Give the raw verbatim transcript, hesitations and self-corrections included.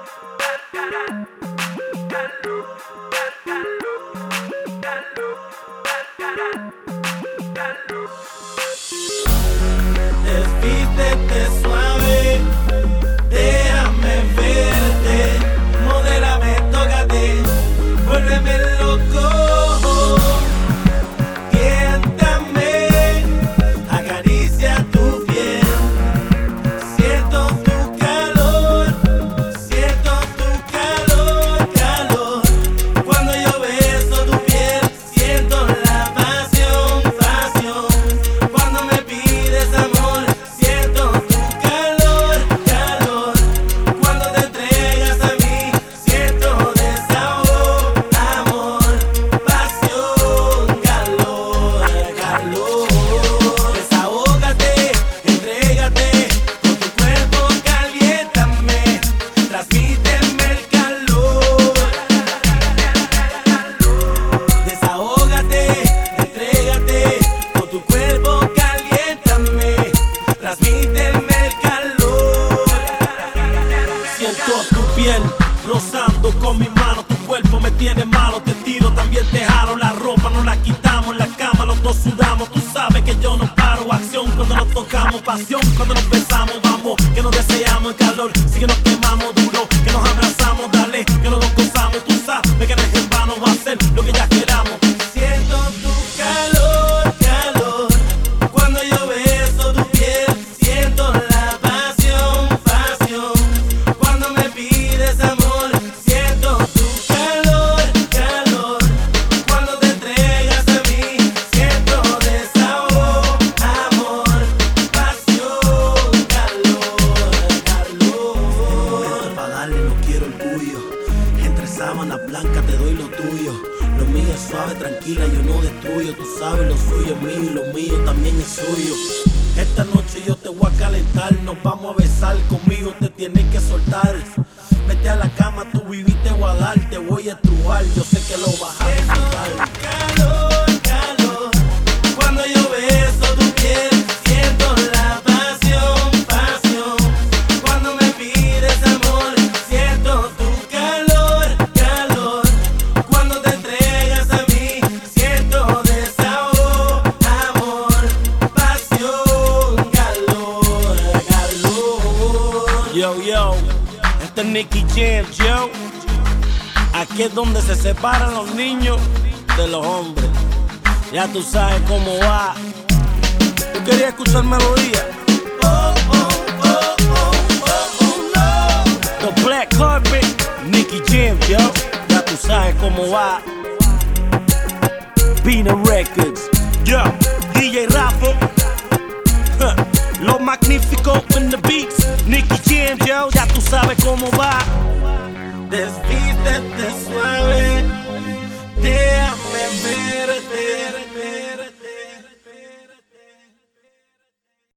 Desvístete suave, déjame verte, modérame, tócate, vuélveme loco. Tiéntame, acaricia tu piel, siento tu calor, siento tu calor, calor. Cuando yo beso tu piel, siento la pasión, pasión. Cuando me pides amor, siento tu calor, calor. Cuando te entregas a mí, siento desahogo, amor, pasión, calor, calor. Desahógate, entrégate, con tu cuerpo caliéntame, transmíteme el calor. Desahógate, entrégate, con tu cuerpo caliéntame, transmíteme el calor. Siento tu piel rozando con mi mano, tu cuerpo me tiene malo, te tiro, también te jalo, la ropa no la quitamos, en la cama los dos sudamos, tú sabes que yo no paro, acción cuando nos tocamos, pasión cuando nos besamos, vamos, que nos deseamos el calor, sí que nos quemamos duro, que nos abrazamos, dale, que nos gozamos, tú sabes que no es en vano, va a ser lo que ya queramos. Siento tu calor, calor, cuando yo beso tu piel, siento la pasión, pasión. Cuando me pides amor, siento tu calor, calor. Cuando te entregas a mí, siento desahogo, amor, pasión, calor, calor. Esto es pa' darle, no quiero orgullo. Entre sábanas blancas te doy lo tuyo. Lo mío es suave, tranquila, yo no destruyo. Tú sabes, lo suyo es mío y lo mío también es suyo. Esta noche yo te voy a calentar, nos vamos a besar, conmigo te tienes que soltar. Vete a la cama, tú viviste voy a dar, te voy a estrujar, yo sé que lo vas a disfrutar. Calor, calor, cuando yo beso tu piel, siento la pasión, pasión. Cuando me pides amor, siento tu calor, calor. Cuando te entregas a mí, siento desahogo, amor, pasión, calor, calor. Yo, yo, este es Nicky Jam, yo. Aquí es donde se separan los niños de los hombres. Ya tú sabes cómo va. ¿Tú querías escuchar melodía? Oh, oh, oh, oh, oh, oh, no. The Black Carpet, Nicky Jam, yo. Ya tú sabes cómo va. Pina Records, yo. D J Rafa, huh. Lo magnífico in the beats, Nicky Jam, yo. Ya tú sabes cómo va. Desvístete suave,